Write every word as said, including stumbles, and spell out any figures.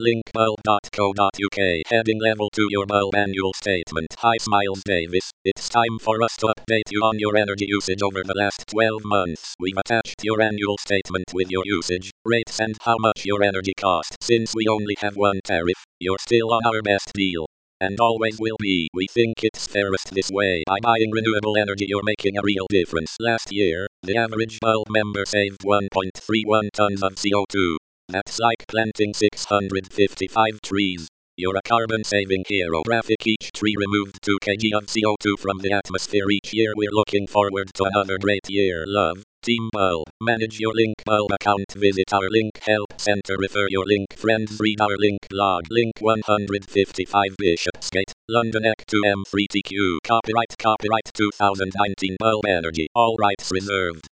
link bulb dot co dot uk. Heading level two your bulb annual statement. Hi Smiles Davis, it's time for us to update you on your energy usage over the last twelve months. We've attached your annual statement with your usage, rates and how much your energy cost. Since we only have one tariff, you're still on our best deal. And always will be. We think it's fairest this way. By buying renewable energy you're making a real difference. Last year, the average bulb member saved one point three one tons of C O two. That's like planting six hundred fifty-five trees. You're a carbon-saving hero. Graphic: each tree removed two kilograms of C O two from the atmosphere each year. We're looking forward to another great year. Love, Team Bulb. Manage your Link Bulb account. Visit our Link Help Center. Refer your Link friends. Read our Link blog. Link one hundred fifty-five Bishopsgate, London E C two M three T Q. Copyright Copyright twenty nineteen Bulb Energy. All rights reserved.